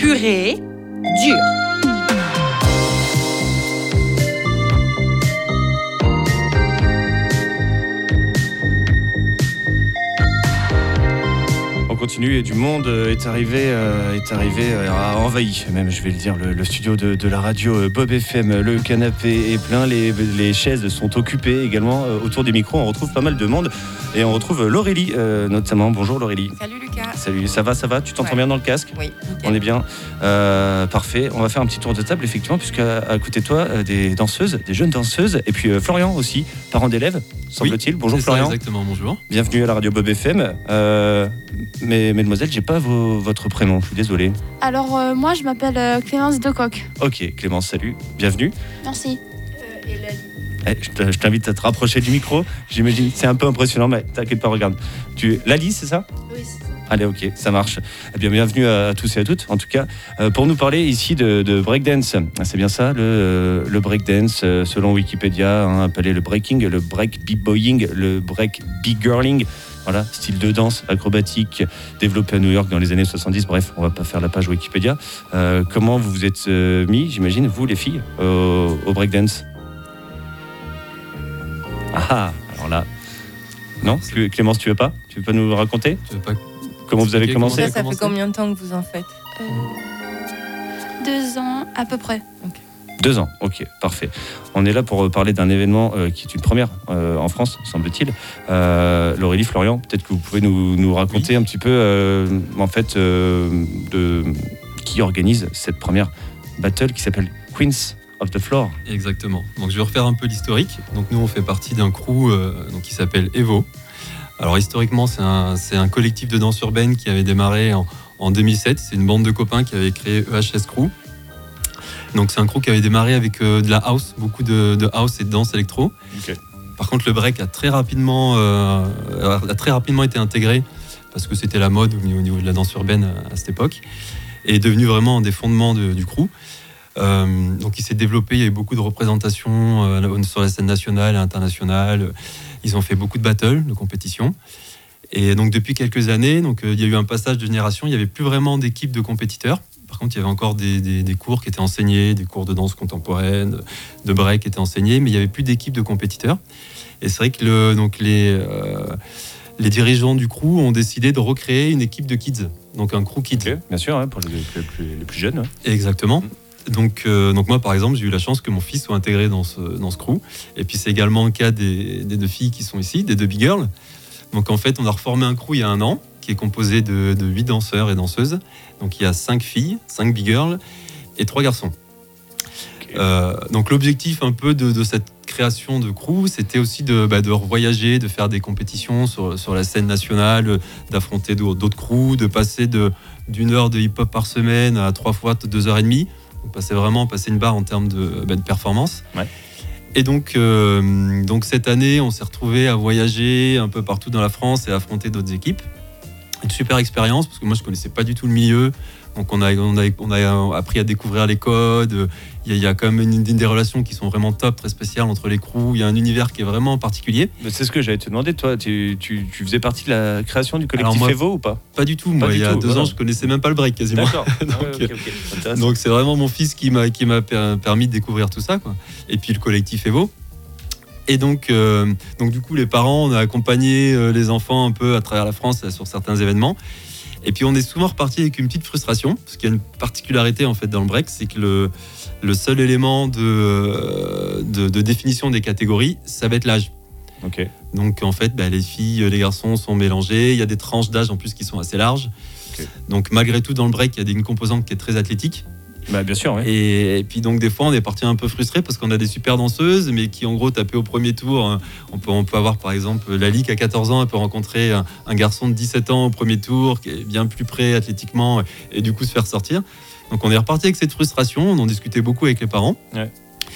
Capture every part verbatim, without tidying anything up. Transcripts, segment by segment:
purée, dure. Continue et du monde est arrivé, euh, est arrivé, euh, a envahi même, je vais le dire, le, le studio de, de la radio Bob F M. Le canapé est plein, les, les chaises sont occupées également. Euh, autour des micros, on retrouve pas mal de monde et on retrouve Laurélie euh, notamment. Bonjour Laurélie. Salut Lucas. Salut, ça va, ça va Tu t'entends ouais. bien dans le casque ? Oui. On est bien. Euh, parfait. On va faire un petit tour de table effectivement, puisque à, à côté de toi, euh, des danseuses, des jeunes danseuses, et puis euh, Florian aussi, parent d'élèves, semble-t-il. Oui, bonjour c'est Florian. Ça, exactement, bonjour. Bienvenue à la radio Bob F M. Euh, mais mesdemoiselles, j'ai pas vos, votre prénom, je suis désolé. Alors euh, moi je m'appelle euh, Clémence Decoq. Ok, Clémence, salut, bienvenue. Merci. Euh, et Lali. Eh, je, je t'invite à te rapprocher du micro. J'imagine, c'est un peu impressionnant, mais t'inquiète pas, regarde. Tu, Lali, c'est ça ? Oui, c'est ça. Allez, ok, ça marche. Eh bien, bienvenue à, à tous et à toutes. En tout cas, euh, pour nous parler ici de, de breakdance. C'est bien ça, le, euh, le breakdance, euh, selon Wikipédia, hein, appelé le breaking, le break b-boying, le break b-girling. Voilà, style de danse acrobatique développé à New York dans les années soixante-dix. Bref, on va pas faire la page Wikipédia. Euh, comment vous vous êtes euh, mis, j'imagine, vous les filles, au, au breakdance ? Ah, alors là... Non, Clémence, tu veux pas ? Tu veux pas nous raconter ? Tu veux pas Comment vous avez commencé ? Ça, ça fait combien de temps que vous en faites ? Euh, deux ans à peu près. Okay. Deux ans, ok, parfait. On est là pour parler d'un événement euh, qui est une première euh, en France, semble-t-il. Euh, Laurélie, Florian, peut-être que vous pouvez nous, nous raconter oui. un petit peu, euh, en fait, euh, de, qui organise cette première battle qui s'appelle Queens of the Floor. Exactement. Donc je vais refaire un peu l'historique. Donc nous, on fait partie d'un crew euh, donc, qui s'appelle Evo. Alors historiquement, c'est un, c'est un collectif de danse urbaine qui avait démarré en, en deux mille sept. C'est une bande de copains qui avait créé E H S Crew. Donc c'est un crew qui avait démarré avec euh, de la house, beaucoup de, de house et de danse électro. Okay. Par contre, le break a très rapidement, euh, a très rapidement été intégré parce que c'était la mode au niveau, au niveau de la danse urbaine à, à cette époque et est devenu vraiment un des fondements de, du crew. Euh, donc il s'est développé, il y a eu beaucoup de représentations euh, sur la scène nationale et internationale. Ils ont fait beaucoup de battles, de compétitions. Et donc depuis quelques années, donc, euh, il y a eu un passage de génération, il n'y avait plus vraiment d'équipe de compétiteurs. Par contre, il y avait encore des, des, des cours qui étaient enseignés, des cours de danse contemporaine, de break qui étaient enseignés, mais il n'y avait plus d'équipe de compétiteurs. Et c'est vrai que le, donc les, euh, les dirigeants du crew ont décidé de recréer une équipe de kids, donc un crew kids. Okay, bien sûr, hein, pour les, les, plus, les plus jeunes. Ouais. Exactement. Donc, euh, donc moi, par exemple, j'ai eu la chance que mon fils soit intégré dans ce, dans ce crew. Et puis c'est également le cas des, des deux filles qui sont ici, des deux big girls. Donc en fait, on a reformé un crew il y a un an, qui est composé de, de huit danseurs et danseuses. Donc il y a cinq filles, cinq big girls et trois garçons. Okay. Euh, donc l'objectif un peu de, de cette création de crew, c'était aussi de, bah, de voyager, de faire des compétitions sur, sur la scène nationale, d'affronter d'autres crews, de passer de, d'une heure de hip-hop par semaine à trois fois deux heures et demie. Donc passer vraiment passer une barre en termes de, bah, de performance. Ouais. Et donc, euh, donc cette année, on s'est retrouvés à voyager un peu partout dans la France et à affronter d'autres équipes. Une super expérience parce que moi je connaissais pas du tout le milieu, donc on a on a on a appris à découvrir les codes. Il y a, il y a quand même une, une des relations qui sont vraiment top, très spéciales entre les crews. Il y a un univers qui est vraiment particulier. Mais c'est ce que j'allais te demander, toi, tu, tu, tu faisais partie de la création du collectif moi, Evo ou pas ? Pas du tout. Moi, pas il du y a tout, deux voilà. ans, je connaissais même pas le break quasiment. D'accord. donc, ah ouais, okay, okay. donc c'est vraiment mon fils qui m'a qui m'a permis de découvrir tout ça, quoi. Et puis le collectif Evo. Et donc, euh, donc du coup, les parents, on a accompagné euh, les enfants un peu à travers la France euh, sur certains événements. Et puis, on est souvent reparti avec une petite frustration, parce qu'il y a une particularité en fait dans le break, c'est que le, le seul élément de, euh, de, de définition des catégories, ça va être l'âge. Okay. Donc, en fait, bah, les filles, les garçons sont mélangés. Il y a des tranches d'âge en plus qui sont assez larges. Okay. Donc, malgré tout, dans le break, il y a une composante qui est très athlétique. Bah, bien sûr, oui. Et, et puis donc des fois on est parti un peu frustré parce qu'on a des super danseuses mais qui en gros tapaient au premier tour. On peut, on peut avoir par exemple Lali qui a quatorze ans, elle peut rencontrer un, un garçon de dix-sept ans au premier tour qui est bien plus prêt athlétiquement et, et du coup se faire sortir. Donc on est reparti avec cette frustration, on en discutait beaucoup avec les parents. Ouais.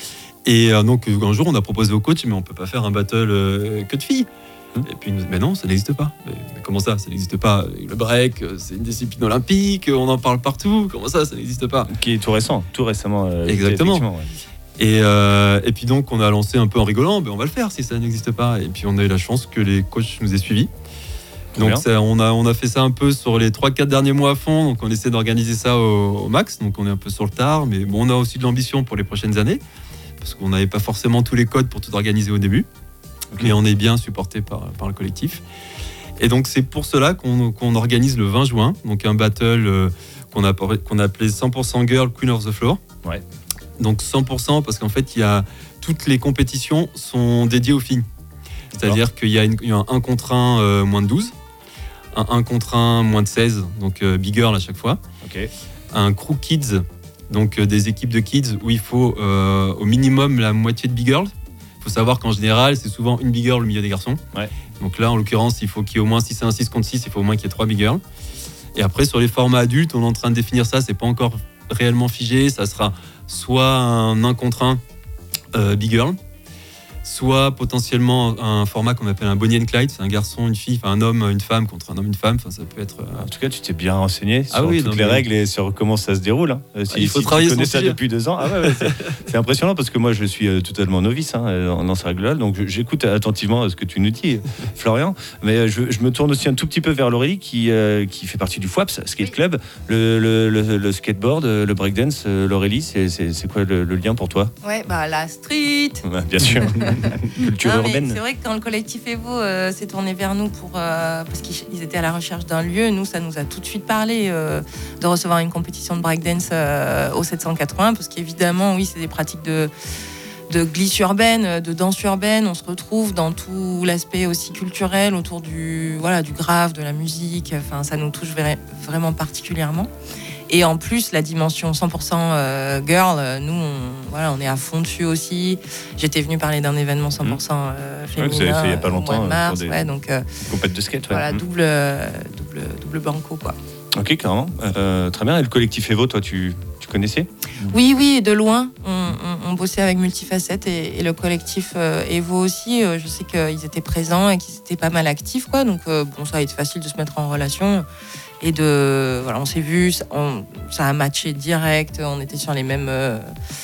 Et euh, donc un jour on a proposé au coach mais on peut pas faire un battle euh, que de filles. Et puis, mais non, ça n'existe pas. Mais, mais comment ça, ça n'existe pas ? Le break, c'est une discipline olympique, on en parle partout. Comment ça, ça n'existe pas ? Qui est tout récent, tout récemment. Euh, Exactement. Ouais. Et, euh, et puis donc, on a lancé un peu en rigolant, ben on va le faire si ça n'existe pas. Et puis, on a eu la chance que les coachs nous aient suivis. Donc ça, on, a, on a fait ça un peu sur les trois quatre derniers mois à fond, donc on essaie d'organiser ça au, au max, donc on est un peu sur le tard, mais bon, on a aussi de l'ambition pour les prochaines années, parce qu'on n'avait pas forcément tous les codes pour tout organiser au début, okay. Mais on est bien supporté par, par le collectif. Et donc c'est pour cela qu'on, qu'on organise le vingt juin, donc un battle euh, qu'on, a, qu'on a appelé cent pour cent Girl Queen of the Floor. Ouais. Donc cent pour cent parce qu'en fait, il y a, toutes les compétitions sont dédiées aux filles. C'est-à-dire Alors. qu'il y a, une, il y a un un contre un euh, moins de douze, un un contre un moins de seize, donc euh, big girl à chaque fois. Okay. Un crew kids, donc euh, des équipes de kids où il faut euh, au minimum la moitié de big girls. Il faut savoir qu'en général, c'est souvent une big girl au milieu des garçons. Ouais. Donc là, en l'occurrence, il faut qu'il y ait au moins, si c'est un six contre six, il faut au moins qu'il y ait trois big girls. Et après, sur les formats adultes, on est en train de définir ça, c'est pas encore réellement figé. Ça sera soit un un contre un euh, big girl, soit potentiellement un format qu'on appelle un Bonnie and Clyde, c'est un garçon, une fille, enfin un homme, une femme contre un homme, une femme, enfin ça peut être... Euh... En tout cas, tu t'es bien renseigné sur ah oui, toutes non, les mais... règles et sur comment ça se déroule. Hein. Si, il faut si travailler tu connais ça sujet. depuis deux ans, ah ouais, ouais, c'est, c'est impressionnant parce que moi je suis euh, totalement novice hein, dans ces règles-là, donc j'écoute attentivement ce que tu nous dis, Florian, mais je, je me tourne aussi un tout petit peu vers Laurélie qui, euh, qui fait partie du F W A P S, Skate Club, le, le, le, le skateboard, le breakdance. Laurélie, c'est, c'est, c'est quoi le, le lien pour toi? Ouais, bah la street. Ouais, bien sûr. Culture non, urbaine. C'est vrai que quand le collectif Evo euh, s'est tourné vers nous pour, euh, parce qu'ils étaient à la recherche d'un lieu, nous, ça nous a tout de suite parlé euh, de recevoir une compétition de breakdance euh, au sept cent quatre-vingts, parce qu'évidemment, oui, c'est des pratiques de, de glisse urbaine, de danse urbaine. On se retrouve dans tout l'aspect aussi culturel autour du, voilà, du grave, de la musique. Enfin, ça nous touche vraiment particulièrement. Et en plus, la dimension cent pour cent euh, girl, nous, on, voilà, on est à fond dessus aussi. J'étais venue parler d'un événement cent pour cent euh, féminin. Ouais, vous avez fait il n'y a pas longtemps. Au mois de mars, des ouais, donc, euh, compète de skate. Ouais. Voilà, mmh. double, double, double banco, quoi. Ok, carrément. Euh, très bien. Et le collectif Evo, toi, tu, tu connaissais ? Oui, oui, de loin. On, on, on bossait avec Multifacette et, et le collectif euh, Evo aussi. Euh, je sais qu'ils étaient présents et qu'ils étaient pas mal actifs, quoi. Donc, euh, bon, ça a été facile de se mettre en relation. Et de, voilà, on s'est vu, ça, on, ça a matché direct. On était sur les mêmes, euh,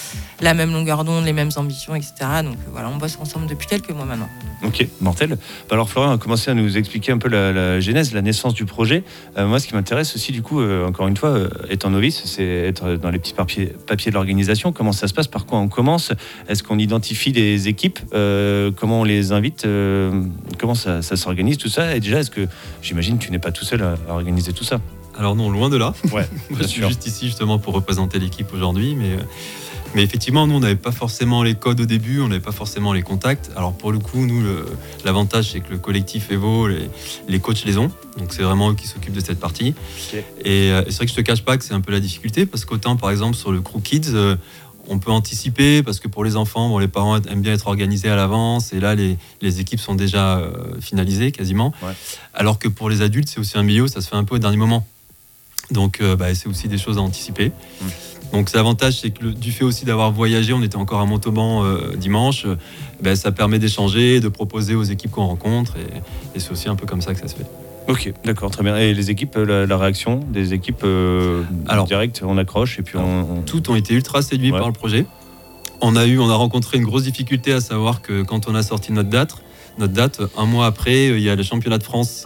la même longueur d'onde, les mêmes ambitions, et cetera. Donc, euh, voilà, on bosse ensemble depuis quelques mois maintenant. Ok, mortel. Alors Florian a commencé à nous expliquer un peu la, la genèse, la naissance du projet. Euh, moi, ce qui m'intéresse aussi, du coup, euh, encore une fois, euh, étant novice, c'est être dans les petits papiers, papiers de l'organisation. Comment ça se passe? Par quoi on commence? Est-ce qu'on identifie des équipes? euh, Comment on les invite? euh, Comment ça, ça s'organise, tout ça? Et déjà, est-ce que, j'imagine, tu n'es pas tout seul à, à organiser tout ça? Alors non, loin de là. Ouais, je suis juste ici justement pour représenter l'équipe aujourd'hui, mais... Mais effectivement, nous, on n'avait pas forcément les codes au début, on n'avait pas forcément les contacts. Alors pour le coup, nous, le, l'avantage, c'est que le collectif Evo, les, les coachs les ont. Donc c'est vraiment eux qui s'occupent de cette partie. Okay. Et, et c'est vrai que je te cache pas que c'est un peu la difficulté, parce qu'autant, par exemple, sur le crew kids, euh, on peut anticiper, parce que pour les enfants, bon, les parents aiment bien être organisés à l'avance, et là, les, les équipes sont déjà euh, finalisées quasiment. Ouais. Alors que pour les adultes, c'est aussi un milieu, ça se fait un peu au dernier moment. Donc euh, bah, c'est aussi des choses à anticiper. Mmh. Donc l'avantage, c'est que le, du fait aussi d'avoir voyagé, on était encore à Montauban euh, dimanche, euh, ben, ça permet d'échanger, de proposer aux équipes qu'on rencontre, et, et c'est aussi un peu comme ça que ça se fait. Ok, d'accord, très bien. Et les équipes, la, la réaction des équipes euh, alors, directes, on accroche et puis alors, on, on... Toutes ont été ultra séduits ouais. par le projet. On a, eu, on a rencontré une grosse difficulté, à savoir que quand on a sorti notre date, notre date un mois après, il y a les championnats de France,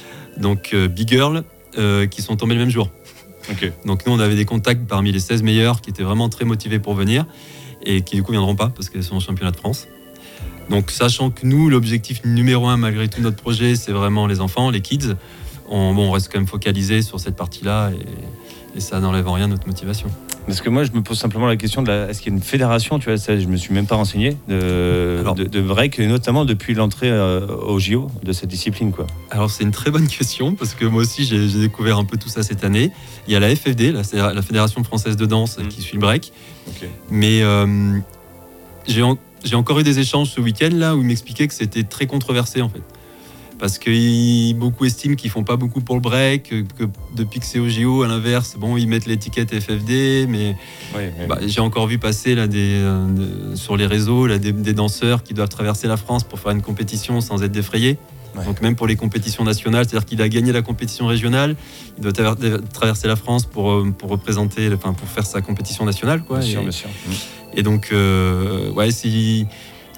donc euh, Big Girl, euh, qui sont tombés le même jour. Okay. Donc nous on avait des contacts parmi les seize meilleurs qui étaient vraiment très motivés pour venir et qui du coup viendront pas parce qu'elles sont au championnat de France. Donc sachant que nous l'objectif numéro un malgré tout notre projet c'est vraiment les enfants, les kids, on, bon, on reste quand même focalisé sur cette partie-là et, et ça n'enlève en rien notre motivation. Parce que moi je me pose simplement la question de la, est-ce qu'il y a une fédération, tu vois, ça, je me suis même pas renseigné de, alors, de, de break, et notamment depuis l'entrée euh, au J O de cette discipline quoi. Alors c'est une très bonne question parce que moi aussi j'ai, j'ai découvert un peu tout ça cette année. Il y a la F F D, la, la Fédération Française de Danse mmh. qui suit le break, okay. mais euh, j'ai, en, j'ai encore eu des échanges ce week-end là où ils m'expliquaient que c'était très controversé en fait. Parce que beaucoup estiment qu'ils font pas beaucoup pour le break, que, que depuis que c'est au J O, à l'inverse, bon, ils mettent l'étiquette F F D, mais oui, oui. Bah, j'ai encore vu passer là, des, euh, de, sur les réseaux là, des, des danseurs qui doivent traverser la France pour faire une compétition sans être défrayés. Ouais. Donc même pour les compétitions nationales, c'est-à-dire qu'il a gagné la compétition régionale, il doit tra- traverser la France pour, pour représenter, enfin pour faire sa compétition nationale, quoi. Bien et, sûr, bien sûr. Et donc, euh, ouais, si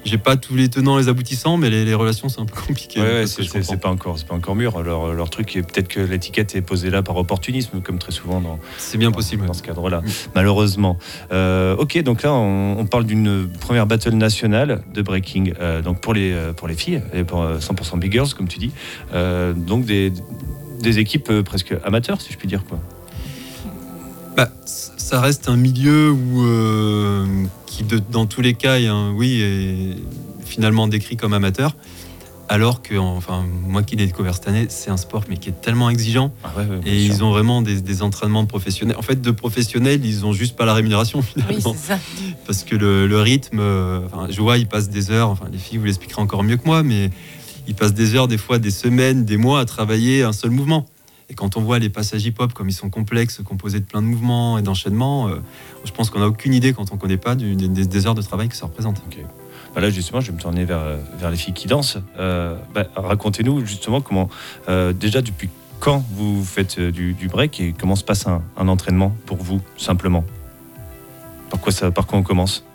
j'ai pas tous les tenants, les aboutissants, mais les, les relations c'est un peu compliqué. Ouais, ouais, parce que c'est, je c'est, comprends. c'est pas encore, c'est pas encore mûr. Leur, leur truc est peut-être que l'étiquette est posée là par opportunisme, comme très souvent dans, C'est bien dans- possible. dans ce cadre-là, Mm. malheureusement. Euh, ok, donc là, on, on parle d'une première battle nationale de breaking, euh, donc pour les euh, pour les filles et pour euh, cent pour cent big girls, comme tu dis. Euh, donc des des équipes euh, presque amateurs, si je puis dire, quoi. Bah, c- ça reste un milieu où, euh, qui, de- dans tous les cas, est, un- oui, est finalement décrit comme amateur. Alors que, enfin, moi qui l'ai découvert cette année, c'est un sport mais qui est tellement exigeant. Ah ouais, ouais, bien Et sûr. ils ont vraiment des, des entraînements de professionnels. En fait, de professionnels, ils ont juste pas la rémunération Oui, finalement. c'est ça. Parce que le, le rythme, euh, enfin, je vois, ils passent des heures. Enfin, les filles vous l'expliquerez encore mieux que moi, mais ils passent des heures, des fois des semaines, des mois à travailler un seul mouvement. Et quand on voit les passages hip-hop comme ils sont complexes, composés de plein de mouvements et d'enchaînements, euh, je pense qu'on n'a aucune idée quand on connaît pas du- des, des- des heures de travail que ça représente. Bah là, justement, je vais me tourner vers, euh, vers les filles qui dansent. Euh, bah, racontez-nous justement comment, euh, déjà depuis quand vous faites euh, du, du break et comment se passe un, un entraînement pour vous, simplement. Par quoi, ça, par quoi on commence?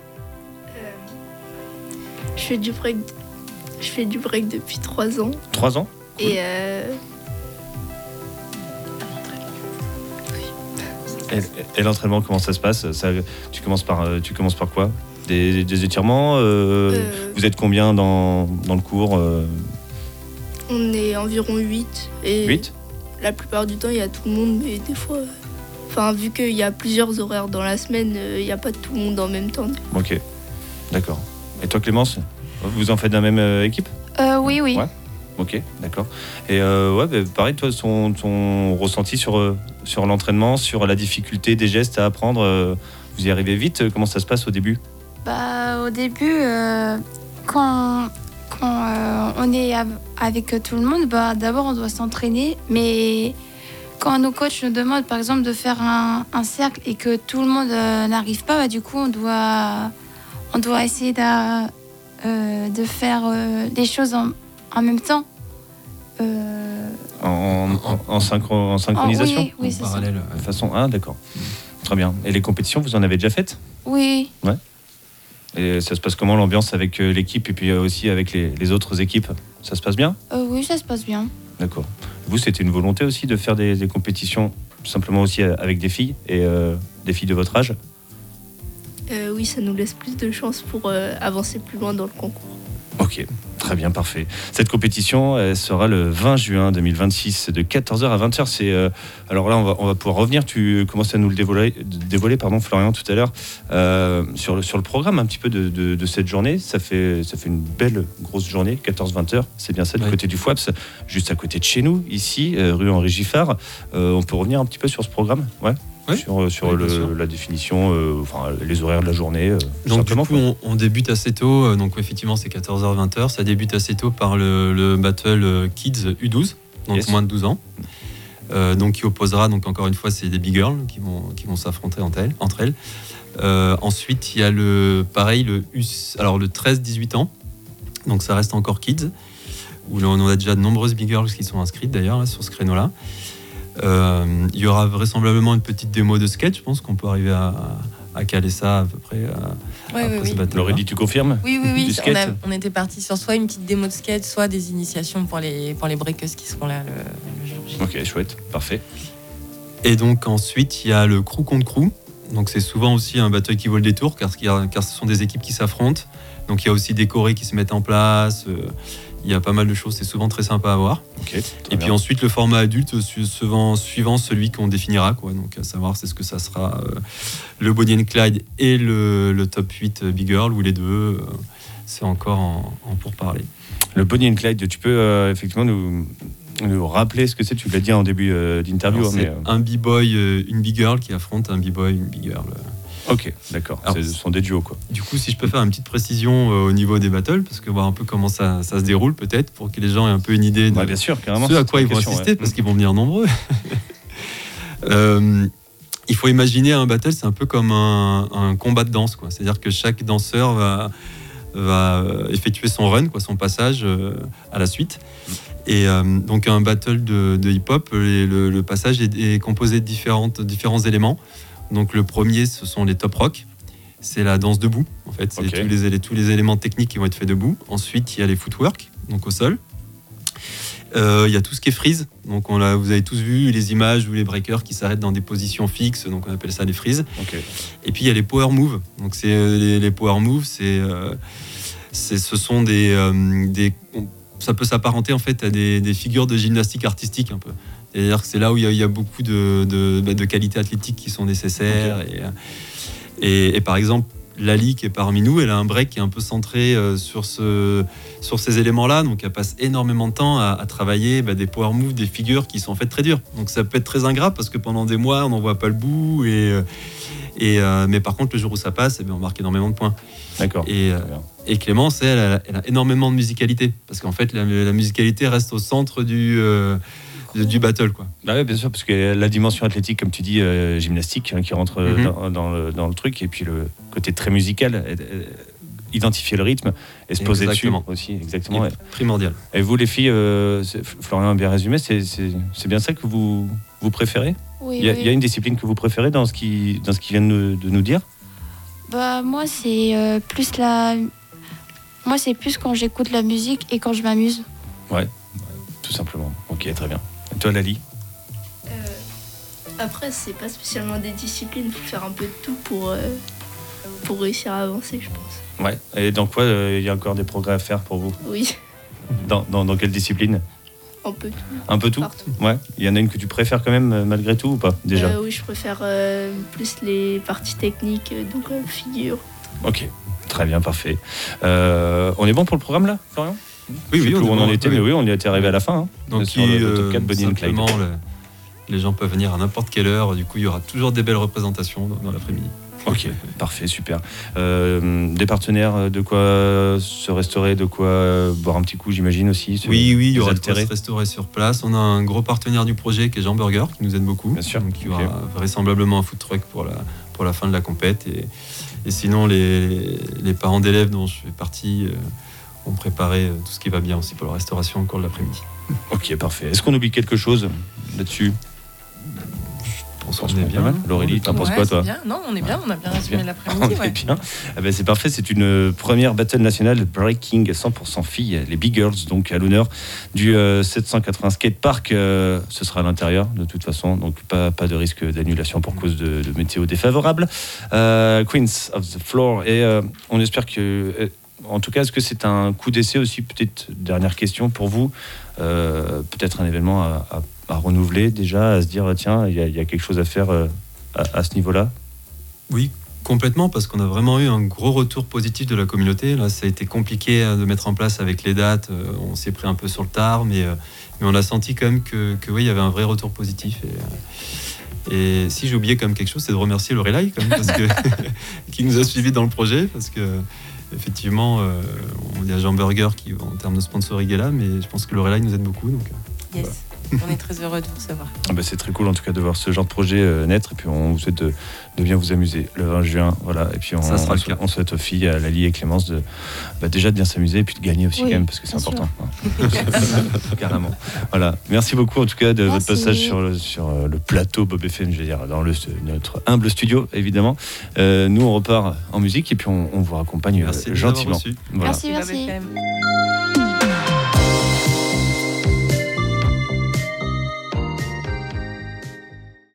Je fais du break, je fais du break depuis trois ans. Trois ans? Cool. Et euh, Et, et l'entraînement, comment ça se passe? ça, tu, commences par, euh, tu commences par quoi? Des, des étirements euh, euh, Vous êtes combien dans, dans le cours euh, on est environ huit. Et huit? la plupart du temps, il y a tout le monde, mais des fois. euh, Enfin, vu qu'il y a plusieurs horaires dans la semaine, euh, il n'y a pas tout le monde en même temps. Ok, d'accord. Et toi, Clémence, vous en faites dans la même euh, équipe? Euh, oui, oui. Ouais. Ok, d'accord. Et euh, ouais, bah, pareil, toi, ton, ton ressenti sur, euh, sur l'entraînement, sur la difficulté des gestes à apprendre, euh, vous y arrivez vite? Comment ça se passe au début? Bah, au début, euh, quand, quand euh, on est av- avec tout le monde, bah, d'abord on doit s'entraîner. Mais quand nos coachs nous demandent par exemple de faire un, un cercle et que tout le monde euh, n'arrive pas, bah, du coup on doit, on doit essayer d'a- euh, de faire euh, les choses en, en même temps. Euh, En, en, en synchro- en en- synchronisation? oui, oui, En c'est ça. parallèle. De façon, ah, d'accord. Très bien. Et les compétitions, vous en avez déjà faites? Oui. Et ça se passe comment l'ambiance avec euh, l'équipe et puis euh, aussi avec les, les autres équipes? Ça se passe bien? Euh, oui, ça se passe bien. D'accord. Vous, c'était une volonté aussi de faire des, des compétitions simplement aussi euh, avec des filles et euh, des filles de votre âge? Euh, oui, ça nous laisse plus de chances pour euh, avancer plus loin dans le concours. Ok, très bien, parfait. Cette compétition, elle sera le vingt juin deux mille vingt-six, de quatorze heures à vingt heures. C'est, euh, alors là, on va, on va pouvoir revenir. Tu commençais à nous le dévoiler, dévoiler, pardon, Florian, tout à l'heure, euh, sur, le, sur le programme un petit peu de, de, de cette journée. Ça fait, ça fait une belle grosse journée, quatorze vingt heures. C'est bien ça, du Ouais. côté du Fouaps, juste à côté de chez nous, ici, euh, rue Henri Giffard. Euh, on peut revenir un petit peu sur ce programme? Ouais. Ouais. Sur, sur Ouais, bien le- sûr. la définition, euh, enfin, les horaires de la journée. euh, tout Donc simplement, du coup, quoi. on, on débute assez tôt. euh, Donc effectivement, c'est quatorze heures vingt heures. Ça débute assez tôt par le, le battle euh, Kids U douze, donc Yes. moins de douze ans. Euh, donc qui opposera, donc encore une fois, c'est des big girls qui vont, qui vont s'affronter entre elles. Entre elles. Euh, ensuite, il y a le pareil, le U, alors le treize dix-huit ans. Donc ça reste encore Kids, où là, on a déjà de nombreuses big girls qui sont inscrites d'ailleurs là, sur ce créneau-là. Euh, il y aura vraisemblablement une petite démo de sketch. Je pense qu'on peut arriver à, à caler ça à peu près. À, Oui, après oui, ce oui. battle-là. Laurélie, tu confirmes? Oui, oui, oui. Du On, skate? a- on était parti sur soit une petite démo de skate, soit des initiations pour les, pour les breakers qui seront là le, le jour J. Ok, chouette, parfait. Et donc ensuite, il y a le crew contre crew. Donc c'est souvent aussi un battle qui vaut le détour, car, car ce sont des équipes qui s'affrontent. Donc il y a aussi des chorés qui se mettent en place. euh, Il y a pas mal de choses, c'est souvent très sympa à voir. Ok. Et puis ensuite, le format adulte su- suivant, suivant celui qu'on définira. Quoi. Donc à savoir, c'est ce que ça sera euh, le Bonnie and Clyde et le, le top huit Big Girl, ou les deux. euh, c'est encore en, en pourparlers. Le Bonnie and Clyde, tu peux euh, effectivement nous, nous rappeler ce que c'est? Tu l'as dit en début euh, d'interview. Alors, hein, c'est mais, euh, un B-boy, euh, une Big Girl qui affronte un B-boy, une Big Girl. ok, d'accord. Alors, C'est- Ce sont des duos, quoi. Du coup, si je peux faire une petite précision euh, au niveau des battles, parce que voir un peu comment ça, ça se déroule peut-être, pour que les gens aient un peu une idée de Bah, bien sûr, carrément. ce à c'est quoi la ils vont question, assister, ouais. parce qu'ils vont venir nombreux. Euh, il faut imaginer un battle, c'est un peu comme un, un combat de danse, quoi. C'est-à-dire que chaque danseur va, va effectuer son run, quoi, son passage euh, à la suite. Et euh, donc un battle de, de hip-hop, les- le, le passage est, est composé de différentes, différents éléments. Donc le premier, ce sont les top rock. c'est la danse debout. En fait, c'est Okay. tous, les, tous les éléments techniques qui vont être faits debout. Ensuite, il y a les footwork, donc au sol. Euh, Il y a tout ce qui est freeze. Donc, on l'a, vous avez tous vu les images où les breakers qui s'arrêtent dans des positions fixes. Donc, on appelle ça les freeze. Ok. Et puis, il y a les power moves. Donc, c'est, euh, les, les power moves, c'est, euh, c'est, ce sont des... euh, des on- ça peut s'apparenter en fait à des, des figures de gymnastique artistique un peu. C'est-à-dire que c'est là où il y a, il y a beaucoup de, de, bah, de qualités athlétiques qui sont nécessaires. Okay. Et, et, et par exemple, Lali qui est parmi nous, elle a un break qui est un peu centré euh, sur, ce, sur ces éléments-là. Donc elle passe énormément de temps à, à travailler bah, des power moves, des figures qui sont en fait très dures. Donc ça peut être très ingrat parce que pendant des mois, on n'en voit pas le bout. Et, euh, et, euh, mais par contre, le jour où ça passe, eh bien, on marque énormément de points. D'accord. Et, euh, Très bien. et Clémence, elle, elle a, elle a énormément de musicalité. Parce qu'en fait, la, la musicalité reste au centre du, euh, du, du battle, quoi. Bah oui, bien sûr, parce que la dimension athlétique, comme tu dis, euh, gymnastique, hein, qui rentre euh, Mhm. dans, dans le, dans le truc, et puis le côté très musical, euh, euh, identifier le rythme et se poser Exactement. dessus aussi, exactement. Et ouais. primordial. Et vous, les filles, euh, c'est- Florian a bien résumé, c'est, c'est, c'est bien ça que vous, vous préférez? Oui, Il y, a, oui. il y a une discipline que vous préférez dans ce qui, dans ce qu'il vient de nous, de nous dire? Bah, moi, c'est euh, plus la. Moi, c'est plus quand j'écoute la musique et quand je m'amuse. Tout simplement. Ok, très bien. Et toi, Lali? Euh, après, c'est pas spécialement des disciplines, il faut faire un peu de tout pour, euh, pour réussir à avancer, je pense. Ouais. Et dans quoi euh, il y a encore des progrès à faire pour vous? Oui, Dans, dans, dans quelle discipline? un peu tout, Un peu tout? partout. Ouais. Il y en a une que tu préfères quand même, euh, malgré tout, ou pas, déjà? Euh, oui, je préfère euh, plus les parties techniques, euh, donc euh, figure. Ok, très bien, parfait. Euh, on est bon pour le programme là, Florian? Oui, Je sais oui, plus on où est on en bon, était, oui. mais oui, on y était arrivé à la fin. Hein. Donc, Sur le, le top euh, quatre, Bonnie and Clyde. simplement, le- les gens peuvent venir à n'importe quelle heure. Du coup, il y aura toujours des belles représentations dans, dans l'après-midi. Ok, parfait, super. Euh, des partenaires, de quoi se restaurer, de quoi euh, boire un petit coup, j'imagine aussi. se- Oui, oui, il y aura de désaltérer. quoi se restaurer sur place. On a un gros partenaire du projet qui est Jean Burger, qui nous aide beaucoup. Bien sûr, Donc, il y aura ok. vraisemblablement un food truck pour la, pour la fin de la compète. Et, et sinon, les, les parents d'élèves dont je fais partie euh, ont préparé euh, tout ce qui va bien aussi pour la restauration au cours de l'après-midi. Ok, parfait. Est-ce qu'on oublie quelque chose là-dessus? On s'en pense est qu'on est bien. pas mal. L'Aurélie, t'en penses Ouais, quoi, c'est toi? bien. Non, on est bien, on a bien résumé Bien. l'après-midi. On ouais. est bien. Ah ben, c'est parfait, c'est une première battle nationale Breaking cent pour cent filles, les Big Girls, donc à l'honneur du euh, sept cent quatre-vingts Skate Park. Euh, ce sera à l'intérieur de toute façon, donc pas, pas de risque d'annulation pour cause de, de météo défavorable. Euh, Queens of the Floor, et euh, on espère que, euh, en tout cas, est-ce que c'est un coup d'essai aussi, peut-être, dernière question pour vous, euh, peut-être un événement à, à, à renouveler déjà, à se dire, tiens, il y, a- il y a quelque chose à faire euh, à, à ce niveau-là? Oui, complètement, parce qu'on a vraiment eu un gros retour positif de la communauté. Là, ça a été compliqué euh, de mettre en place avec les dates. Euh, On s'est pris un peu sur le tard, mais, euh, mais on a senti quand même que, que oui, il y avait un vrai retour positif. Et, euh, et si j'ai oublié quand même quelque chose, c'est de remercier Lorelai quand même, parce que qui nous a suivis dans le projet, parce que effectivement, euh, on y a Jean Burger qui, en termes de sponsoring, est là, mais je pense que Lorelai nous aide beaucoup. Donc, euh, Yes. On est très heureux de vous recevoir. Ah bah c'est très cool en tout cas de voir ce genre de projet euh, naître, et puis on vous souhaite de, de bien vous amuser le vingt juin, voilà, et puis on, Ça sera on, le souhaite- cas. on souhaite aux filles, à Lali et Clémence, de bah, déjà de bien s'amuser et puis de gagner aussi Oui, quand même, parce que c'est bien important, hein. Carrément. Voilà, merci beaucoup en tout cas de votre Merci. passage sur le, sur euh, le plateau Bob F M, je veux dire dans le, notre humble studio évidemment. Euh, nous on repart en musique et puis on, on vous raccompagne euh, merci de nous avoir gentiment. reçus. Voilà. Merci, merci. Bob F M.